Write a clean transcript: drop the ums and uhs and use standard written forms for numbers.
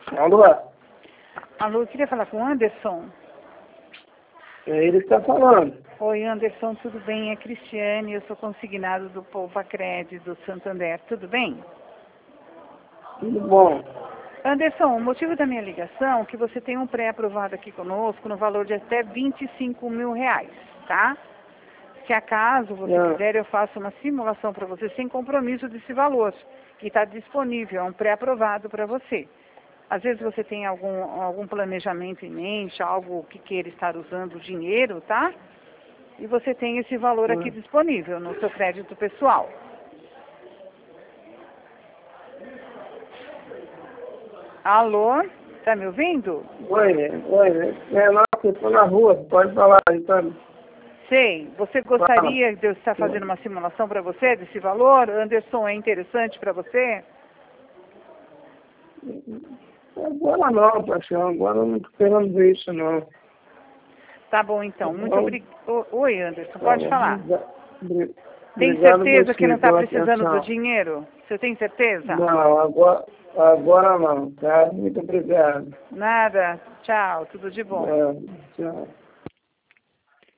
Alô? Alô, eu queria falar com o Anderson. É ele que está falando. Oi, Anderson, tudo bem? É Cristiane, eu sou consignado do Poupa-Cred do Santander, tudo bem? Tudo bom? Anderson, o motivo da minha ligação é que você tem um pré-aprovado aqui conosco no valor de até R$ 25.000, tá? Se acaso você quiser, eu faço uma simulação para você sem compromisso desse valor, que está disponível, é um pré-aprovado para você. Às vezes você tem algum planejamento em mente, algo que queira estar usando o dinheiro, tá? E você tem esse valor aqui disponível no seu crédito pessoal. Alô? Tá me ouvindo? Oi. Nossa, eu estou na rua, pode falar, então. Sei. Você gostaria de eu estar fazendo uma simulação para você desse valor? Anderson, é interessante para você? Agora não, paixão, agora eu não estou querendo ver isso, não. Tá bom, então. Muito obrigada. Oi, Anderson, Tá pode bom. falar. Tem Obrigado certeza você que não está pela precisando do atenção. dinheiro? Você tem certeza? Não, agora não, tá? Muito obrigado. Nada. Tchau. Tudo de bom. Tchau.